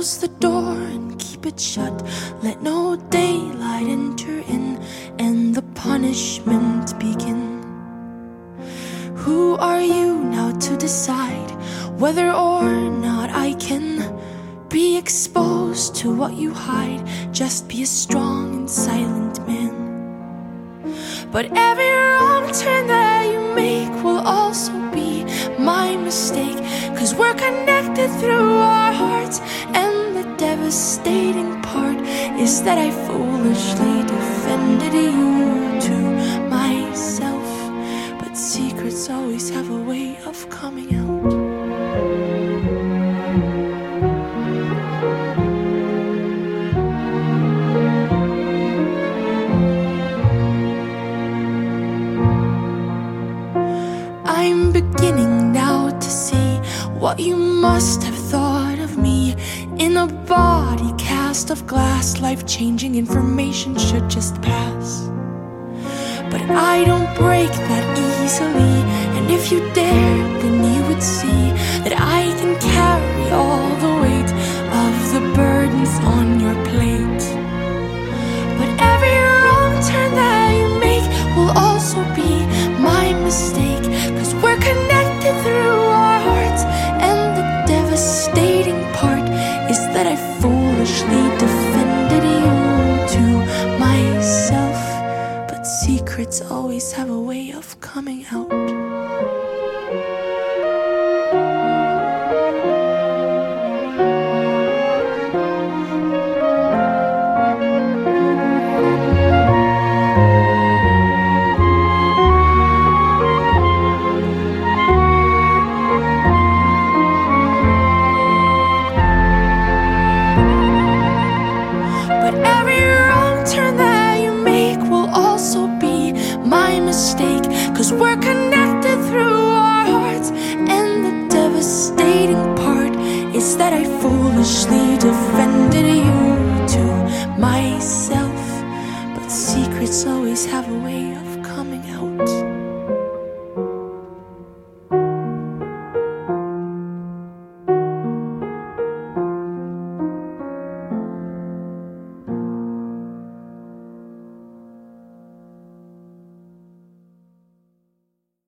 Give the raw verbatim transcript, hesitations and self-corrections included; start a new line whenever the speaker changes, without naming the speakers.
Close the door and keep it shut. Let no daylight enter in, and the punishment begin. Who are you now to decide whether or not I can be exposed to what you hide? Just be a strong and silent man. But every wrong turn that you make will also be my mistake, 'cause we're connected through our hearts, and the devastating part is that I foolishly defended you to myself. But secrets always have a way of coming out. I'm beginning now to see what you must have thought of me. In a body cast of glass, life-changing information should just pass. But I don't break that easily, and if you dare, then you would see that I can carry all the weight of the burdens on your plate. But every wrong turn that you make will also be my mistake, 'cause we're connected through our hearts, and the devastating part is that I foolishly defended you to myself. But secrets always have a way of coming out. Mistake, 'cause we're connected through our hearts, and the devastating part is that I foolishly defended you to myself. But secrets always have a way of coming out.